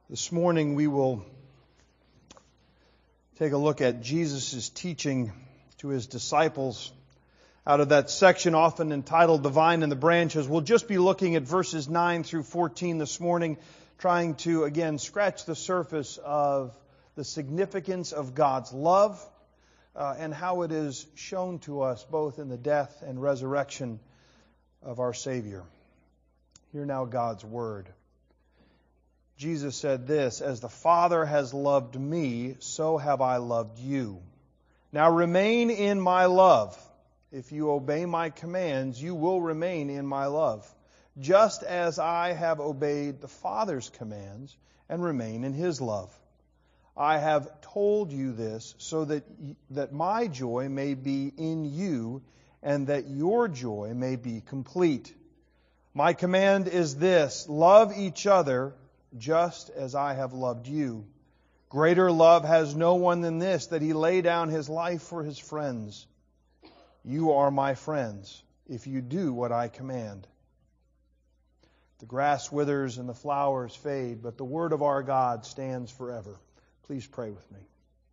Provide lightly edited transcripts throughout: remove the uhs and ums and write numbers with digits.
This morning we will take a look at Jesus' teaching to his disciples out of that section often entitled The Vine and the Branches. We'll just be looking at verses 9 through 14 this morning, trying to again scratch the surface of the significance of God's love and how it is shown to us both in the death and resurrection of our Savior. Hear now God's Word. Jesus said this, "As the Father has loved me, so have I loved you. Now remain in my love. If you obey my commands, you will remain in my love, just as I have obeyed the Father's commands and remain in His love. I have told you this so that my joy may be in you and that your joy may be complete. My command is this, love each other just as I have loved you. Greater love has no one than this, that he lay down his life for his friends. You are my friends, if you do what I command." The grass withers and the flowers fade, but the word of our God stands forever. Please pray with me.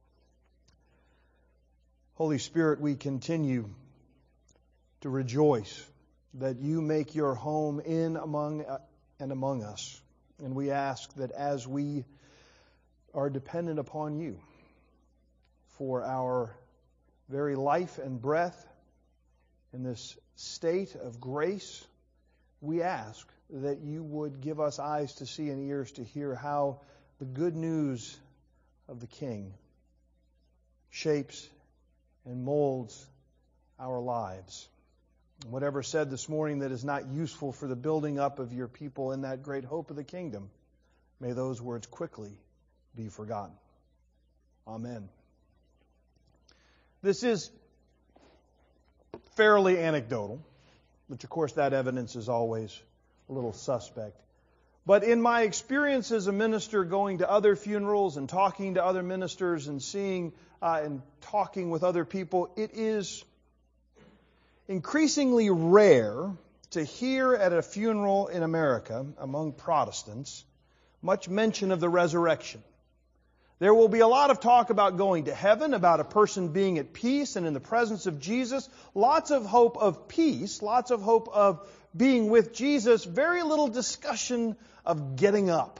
Holy Spirit, we continue to rejoice that you make your home in, among us. And we ask that as we are dependent upon you for our very life and breath in this state of grace, we ask that you would give us eyes to see and ears to hear how the good news of the King shapes and molds our lives. Whatever said this morning that is not useful for the building up of your people in that great hope of the kingdom, may those words quickly be forgotten. Amen. This is fairly anecdotal, which of course that evidence is always a little suspect. But in my experience as a minister going to other funerals and talking to other ministers and seeing and talking with other people, it is increasingly rare to hear at a funeral in America among Protestants much mention of the resurrection. There will be a lot of talk about going to heaven, about a person being at peace and in the presence of Jesus. Lots of hope of peace, lots of hope of being with Jesus. Very little discussion of getting up,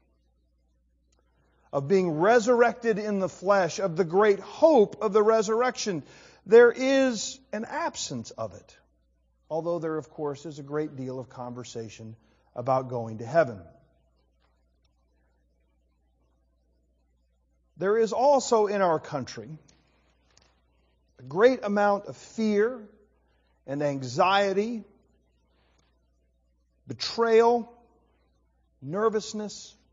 of being resurrected in the flesh, of the great hope of the resurrection. There is an absence of it, although there, of course, is a great deal of conversation about going to heaven. There is also in our country a great amount of fear and anxiety, betrayal, nervousness,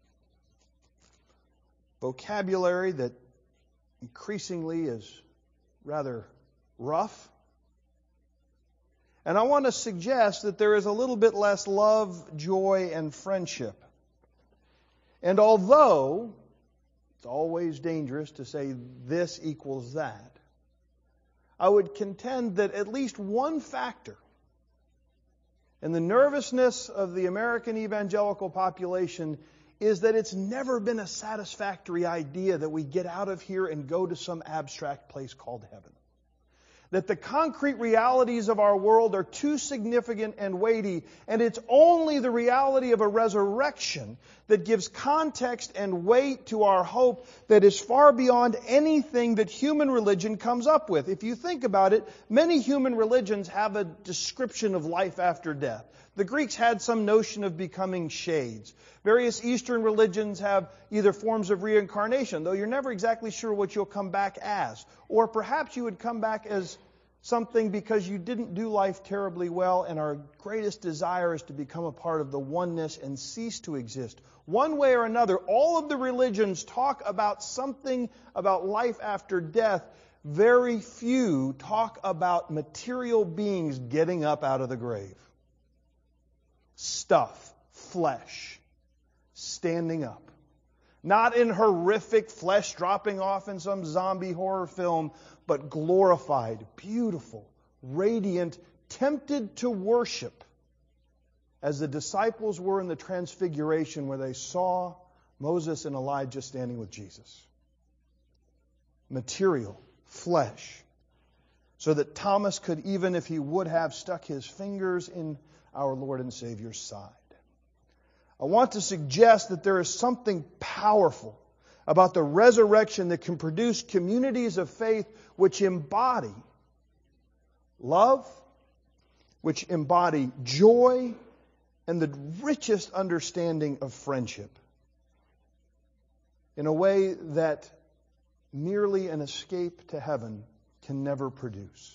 vocabulary that increasingly is rather rough. And I want to suggest that there is a little bit less love, joy, and friendship. And although it's always dangerous to say this equals that, I would contend that at least one factor in the nervousness of the American evangelical population is that it's never been a satisfactory idea that we get out of here and go to some abstract place called heaven. That the concrete realities of our world are too significant and weighty, and it's only the reality of a resurrection that gives context and weight to our hope that is far beyond anything that human religion comes up with. If you think about it, many human religions have a description of life after death. The Greeks had some notion of becoming shades. Various Eastern religions have either forms of reincarnation, though you're never exactly sure what you'll come back as. Or perhaps you would come back as something because you didn't do life terribly well, and our greatest desire is to become a part of the oneness and cease to exist. One way or another, all of the religions talk about something about life after death. Very few talk about material beings getting up out of the grave. Stuff, flesh, standing up. Not in horrific flesh dropping off in some zombie horror film, but glorified, beautiful, radiant, tempted to worship as the disciples were in the Transfiguration, where they saw Moses and Elijah standing with Jesus. Material, flesh. So that Thomas could, even if he would have, stuck his fingers in our Lord and Savior's side. I want to suggest that there is something powerful about the resurrection that can produce communities of faith which embody love, which embody joy, and the richest understanding of friendship in a way that merely an escape to heaven can never produce.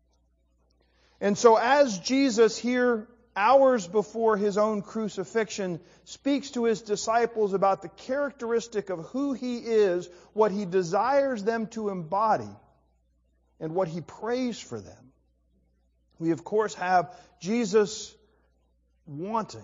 And so as Jesus here, hours before His own crucifixion, speaks to His disciples about the characteristic of who He is, what He desires them to embody, and what He prays for them, we of course have Jesus wanting,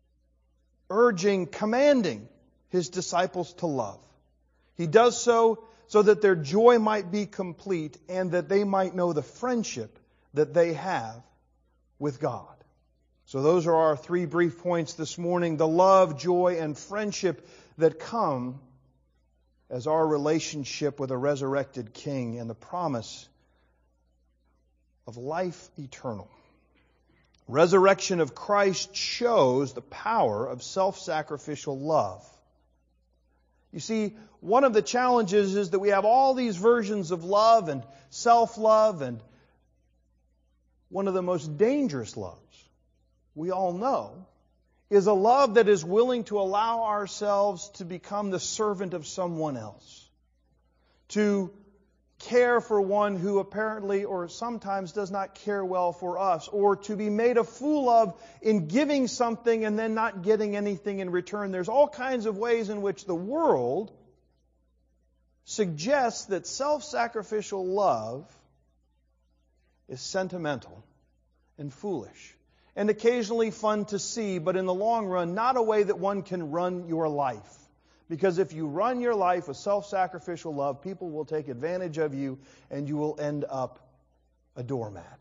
urging, commanding His disciples to love. He does so that their joy might be complete and that they might know the friendship that they have with God. So those are our three brief points this morning. The love, joy, and friendship that come as our relationship with a resurrected King and the promise of life eternal. Resurrection of Christ shows the power of self-sacrificial love. You see, one of the challenges is that we have all these versions of love and self-love, and one of the most dangerous loves we all know is a love that is willing to allow ourselves to become the servant of someone else, to care for one who apparently or sometimes does not care well for us, or to be made a fool of in giving something and then not getting anything in return. There's all kinds of ways in which the world suggests that self-sacrificial love is sentimental and foolish, and occasionally fun to see, but in the long run, not a way that one can run your life. Because if you run your life with self-sacrificial love, people will take advantage of you and you will end up a doormat.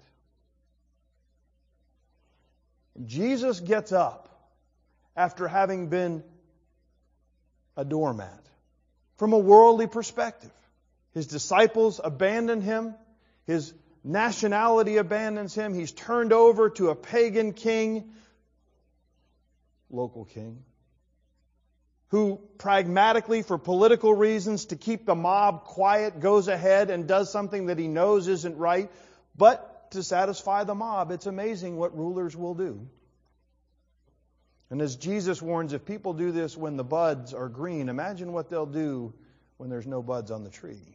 And Jesus gets up after having been a doormat from a worldly perspective. His disciples abandon Him. His nationality abandons Him. He's turned over to a pagan king, local king, who pragmatically, for political reasons, to keep the mob quiet, goes ahead and does something that he knows isn't right, but to satisfy the mob. It's amazing what rulers will do. And as Jesus warns, if people do this when the buds are green, imagine what they'll do when there's no buds on the tree.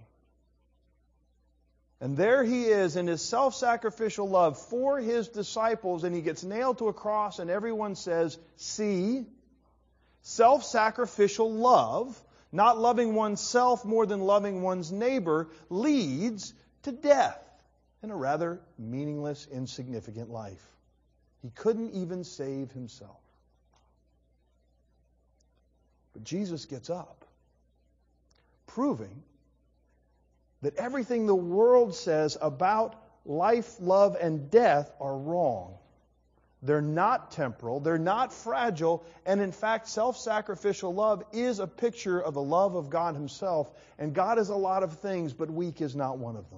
And there He is in His self-sacrificial love for His disciples, and He gets nailed to a cross, and everyone says, "See, self-sacrificial love, not loving oneself more than loving one's neighbor, leads to death and a rather meaningless, insignificant life." He couldn't even save Himself. But Jesus gets up, proving that everything the world says about life, love, and death are wrong. They're not temporal, they're not fragile, and in fact, self-sacrificial love is a picture of the love of God Himself, and God is a lot of things, but weak is not one of them.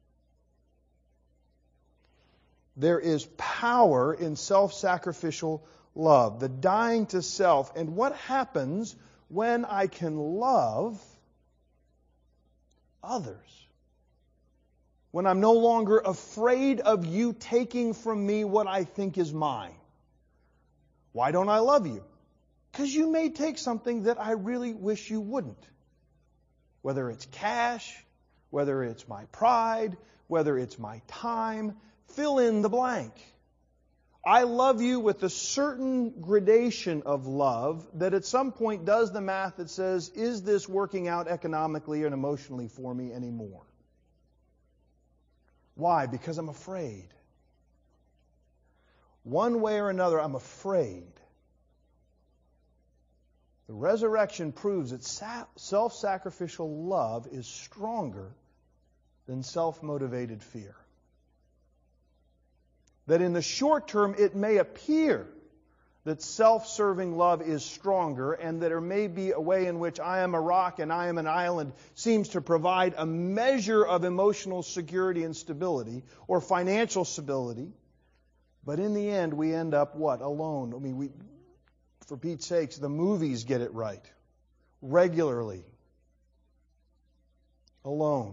There is power in self-sacrificial love, the dying to self. And what happens when I can love others? When I'm no longer afraid of you taking from me what I think is mine. Why don't I love you? Because you may take something that I really wish you wouldn't. Whether it's cash, whether it's my pride, whether it's my time, fill in the blank. I love you with a certain gradation of love that at some point does the math that says, is this working out economically and emotionally for me anymore? Why? Because I'm afraid. One way or another, I'm afraid. The resurrection proves that self-sacrificial love is stronger than self-motivated fear. That in the short term, it may appear that self-serving love is stronger, and that there may be a way in which I am a rock and I am an island seems to provide a measure of emotional security and stability, or financial stability. But in the end, we end up what? Alone. I mean, for Pete's sakes, the movies get it right. Regularly. Alone.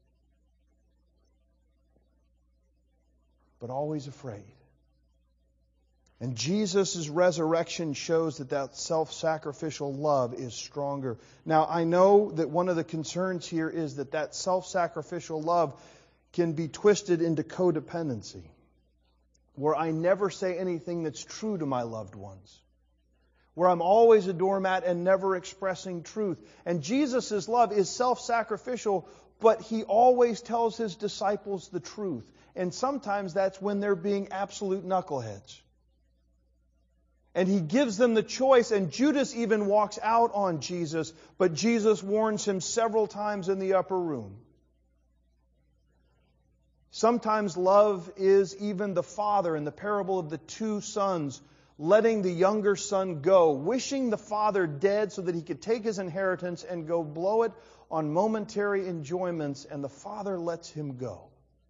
But always afraid. And Jesus' resurrection shows that self-sacrificial love is stronger. Now, I know that one of the concerns here is that self-sacrificial love can be twisted into codependency, where I never say anything that's true to my loved ones, where I'm always a doormat and never expressing truth. And Jesus' love is self-sacrificial, but He always tells His disciples the truth. And sometimes that's when they're being absolute knuckleheads. And He gives them the choice, and Judas even walks out on Jesus, but Jesus warns him several times in the upper room. Sometimes love is even the father in the parable of the two sons, letting the younger son go, wishing the father dead so that he could take his inheritance and go blow it on momentary enjoyments, and the father lets him go.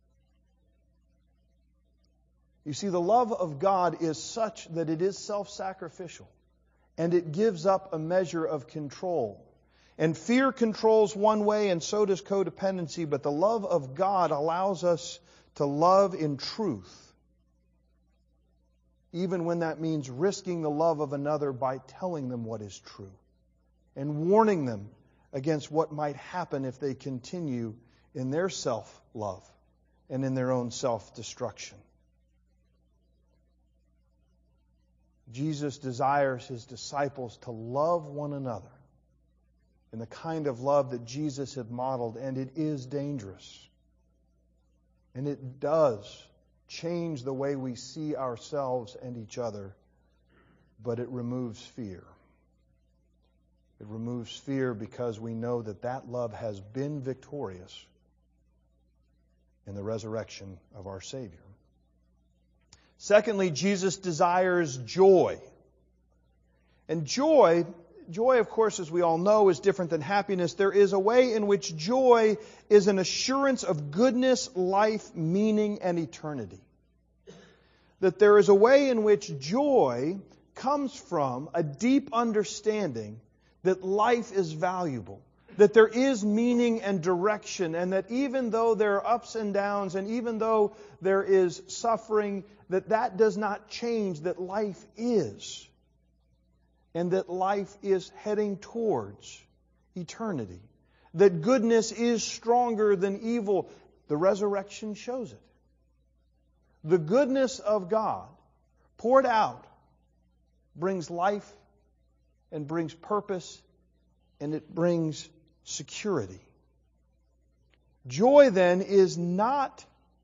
You see, the love of God is such that it is self-sacrificial, and it gives up a measure of control. And fear controls one way, and so does codependency, but the love of God allows us to love in truth, even when that means risking the love of another by telling them what is true and warning them against what might happen if they continue in their self-love and in their own self-destruction. Jesus desires His disciples to love one another in the kind of love that Jesus had modeled, and it is dangerous. And it does change the way we see ourselves and each other, but it removes fear. It removes fear because we know that love has been victorious in the resurrection of our Savior. Secondly, Jesus desires joy. And joy, of course, as we all know, is different than happiness. There is a way in which joy is an assurance of goodness, life, meaning, and eternity. That there is a way in which joy comes from a deep understanding that life is valuable, that there is meaning and direction, and that even though there are ups and downs, and even though there is suffering, that does not change that life is, and that life is heading towards eternity. That goodness is stronger than evil. The resurrection shows it. The goodness of God poured out brings life and brings purpose, and it brings security. Joy, then, is not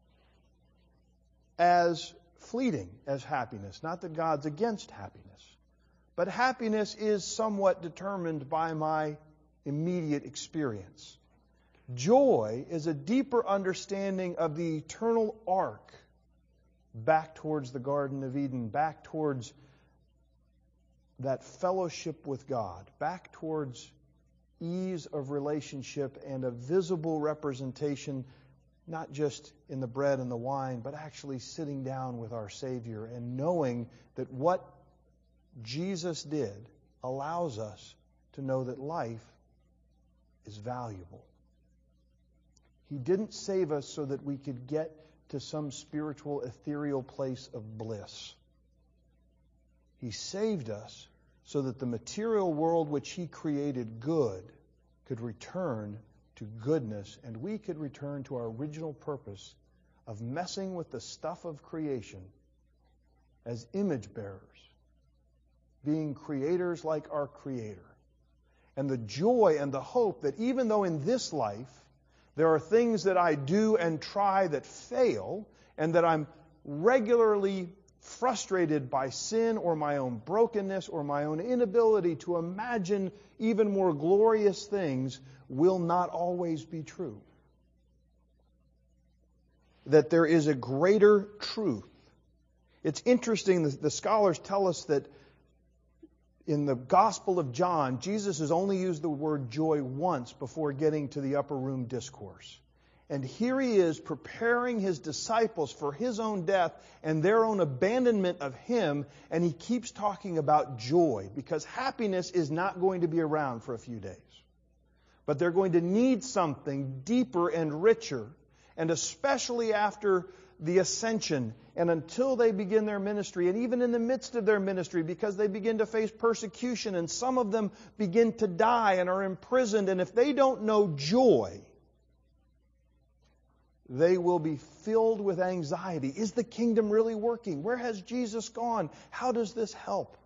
as fleeting as happiness. Not that God's against happiness. But happiness is somewhat determined by my immediate experience. Joy is a deeper understanding of the eternal arc back towards the Garden of Eden, back towards that fellowship with God, back towards ease of relationship and a visible representation, not just in the bread and the wine, but actually sitting down with our Savior and knowing that what Jesus did allows us to know that life is valuable. He didn't save us so that we could get to some spiritual, ethereal place of bliss. He saved us so that the material world which He created good could return to goodness, and we could return to our original purpose of messing with the stuff of creation as image bearers, being creators like our Creator. And the joy and the hope that even though in this life there are things that I do and try that fail, and that I'm regularly frustrated by sin or my own brokenness or my own inability to imagine even more glorious things, will not always be true. That there is a greater truth. It's interesting, the scholars tell us that In the Gospel of John, Jesus has only used the word joy once before getting to the upper room discourse. And here he is preparing his disciples for his own death and their own abandonment of him, and he keeps talking about joy, because happiness is not going to be around for a few days. But they're going to need something deeper and richer, and especially after the ascension and until they begin their ministry, and even in the midst of their ministry, because they begin to face persecution, and some of them begin to die and are imprisoned, and if they don't know joy, they will be filled with anxiety. Is the kingdom really working? Where has Jesus gone? How does this help?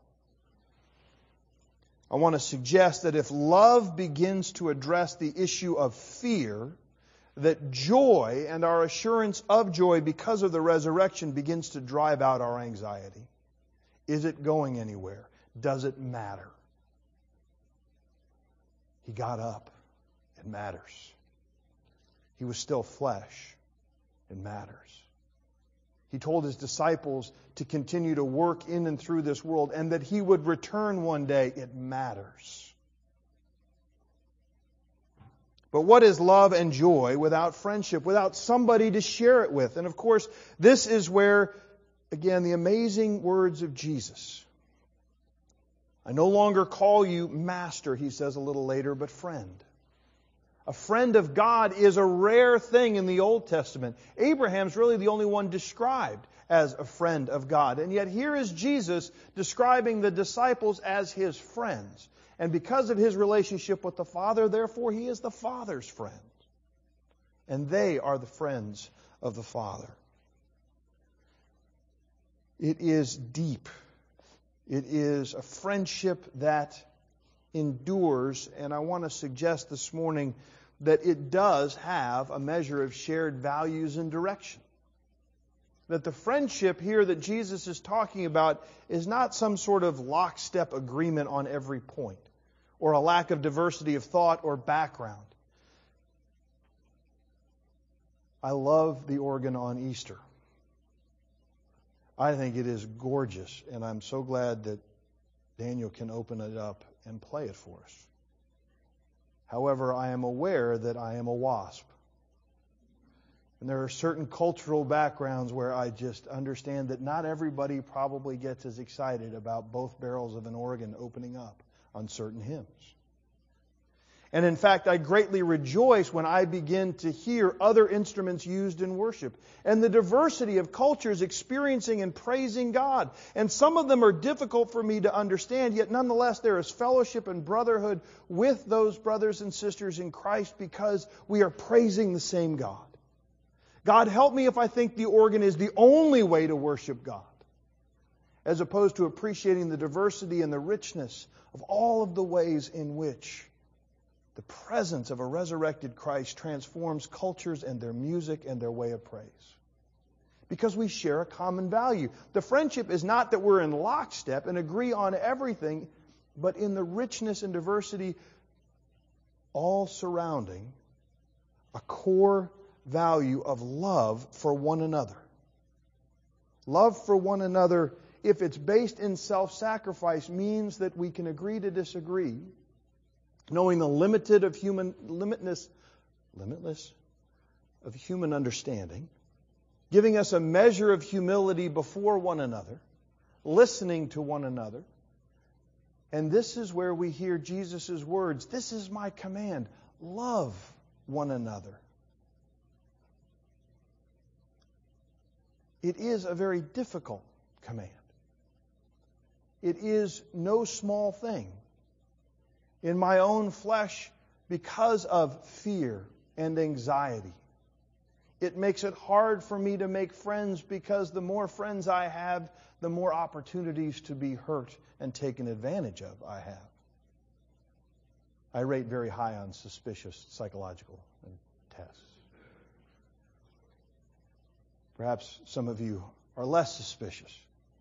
I want to suggest that if love begins to address the issue of fear, that joy and our assurance of joy because of the resurrection begins to drive out our anxiety. Is it going anywhere? Does it matter? He got up. It matters. He was still flesh. It matters. He told his disciples to continue to work in and through this world, and that he would return one day. It matters. But what is love and joy without friendship, without somebody to share it with? And of course, this is where, again, the amazing words of Jesus. I no longer call you master, he says a little later, but friend. A friend of God is a rare thing in the Old Testament. Abraham's really the only one described as a friend of God. And yet here is Jesus describing the disciples as his friends. And because of his relationship with the Father, therefore he is the Father's friend. And they are the friends of the Father. It is deep. It is a friendship that endures. And I want to suggest this morning that it does have a measure of shared values and direction. That the friendship here that Jesus is talking about is not some sort of lockstep agreement on every point, or a lack of diversity of thought or background. I love the organ on Easter. I think it is gorgeous, and I'm so glad that Daniel can open it up and play it for us. However, I am aware that I am a WASP. And there are certain cultural backgrounds where I just understand that not everybody probably gets as excited about both barrels of an organ opening up on certain hymns. And in fact, I greatly rejoice when I begin to hear other instruments used in worship and the diversity of cultures experiencing and praising God. And some of them are difficult for me to understand, yet nonetheless there is fellowship and brotherhood with those brothers and sisters in Christ because we are praising the same God. God, help me if I think the organ is the only way to worship God, as opposed to appreciating the diversity and the richness of all of the ways in which the presence of a resurrected Christ transforms cultures and their music and their way of praise. Because we share a common value. The friendship is not that we're in lockstep and agree on everything, but in the richness and diversity all surrounding a core value of love for one another. Love for one another, if it's based in self-sacrifice, means that we can agree to disagree, knowing the limitless of human understanding, giving us a measure of humility before one another, listening to one another. And this is where we hear Jesus' words, "This is my command, love one another." It is a very difficult command. It is no small thing. In my own flesh, because of fear and anxiety, it makes it hard for me to make friends, because the more friends I have, the more opportunities to be hurt and taken advantage of I have. I rate very high on suspicious psychological tests. Perhaps some of you are less suspicious.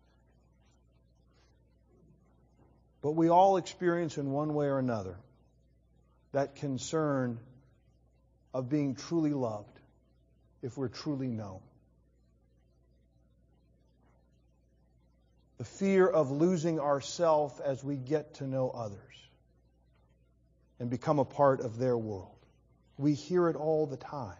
But we all experience in one way or another that concern of being truly loved if we're truly known. the fear of losing ourselves as we get to know others and become a part of their world. We hear it all the time.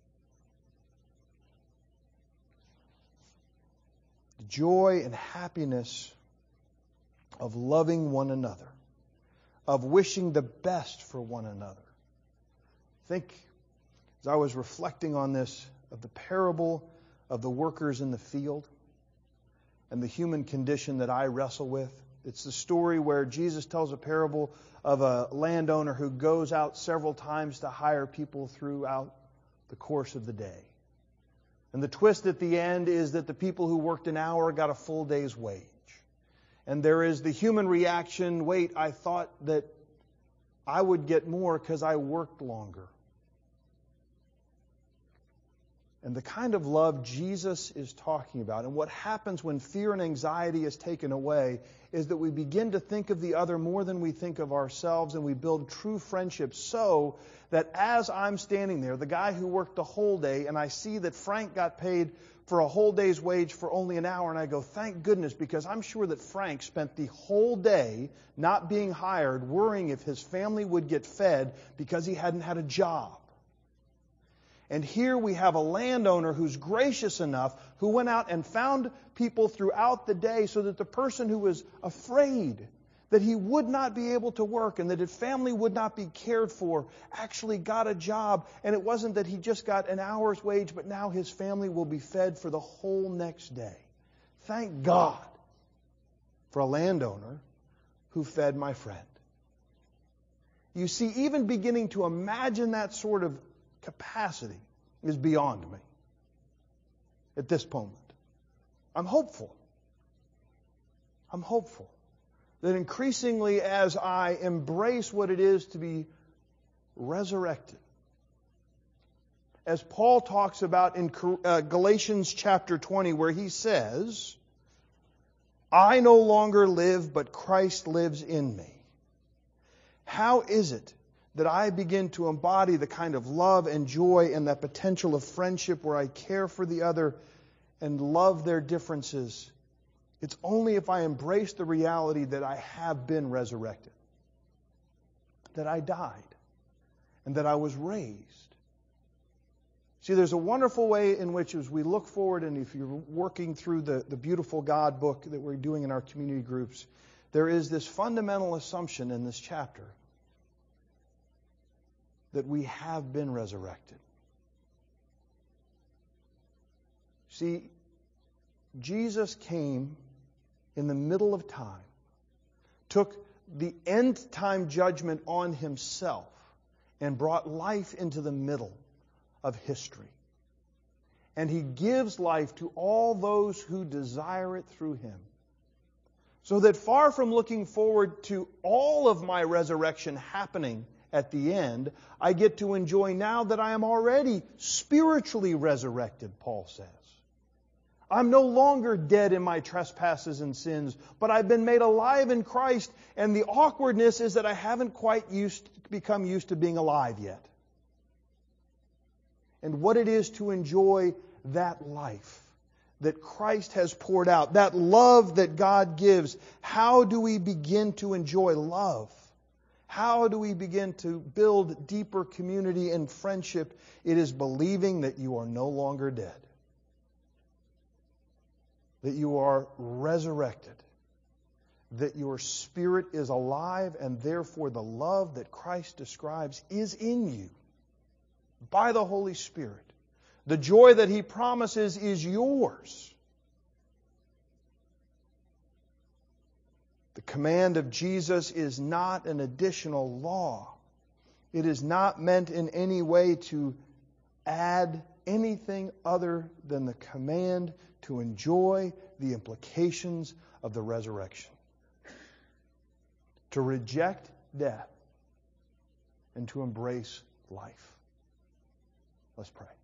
The joy and happiness of loving one another, of wishing the best for one another. Think, as I was reflecting on this, of the parable of the workers in the field and the human condition that I wrestle with. It's the story where Jesus tells a parable of a landowner who goes out several times to hire people throughout the course of the day. And the twist at the end is that the people who worked an hour got a full day's wage. And there is the human reaction, wait, I thought that I would get more because I worked longer. And the kind of love Jesus is talking about, and what happens when fear and anxiety is taken away, is that we begin to think of the other more than we think of ourselves, and we build true friendships so that as I'm standing there, the guy who worked the whole day, and I see that Frank got paid for a whole day's wage for only an hour, and I go, thank goodness, because I'm sure that Frank spent the whole day not being hired, worrying if his family would get fed because he hadn't had a job. And here we have a landowner who's gracious enough, who went out and found people throughout the day so that the person who was afraid that he would not be able to work and that his family would not be cared for actually got a job. And it wasn't that he just got an hour's wage, but now his family will be fed for the whole next day. Thank God for a landowner who fed my friend. You see, even beginning to imagine that sort of capacity is beyond me at this moment. I'm hopeful. I'm hopeful that increasingly as I embrace what it is to be resurrected, as Paul talks about in Galatians chapter 20, where he says, I no longer live, but Christ lives in me. How is it that I begin to embody the kind of love and joy and that potential of friendship where I care for the other and love their differences? It's only if I embrace the reality that I have been resurrected, that I died, and that I was raised. See, there's a wonderful way in which, as we look forward, and if you're working through the beautiful God book that we're doing in our community groups, there is this fundamental assumption in this chapter that we have been resurrected. See, Jesus came in the middle of time, took the end time judgment on himself, and brought life into the middle of history. And he gives life to all those who desire it through him. So that far from looking forward to all of my resurrection happening at the end, I get to enjoy now that I am already spiritually resurrected, Paul says. I'm no longer dead in my trespasses and sins, but I've been made alive in Christ, and the awkwardness is that I haven't quite become used to being alive yet. And what it is to enjoy that life that Christ has poured out, that love that God gives. How do we begin to enjoy love? How do we begin to build deeper community and friendship? It is believing that you are no longer dead, that you are resurrected, that your spirit is alive, and therefore the love that Christ describes is in you by the Holy Spirit. The joy that He promises is yours. The command of Jesus is not an additional law. It is not meant in any way to add anything other than the command to enjoy the implications of the resurrection. To reject death and to embrace life. Let's pray.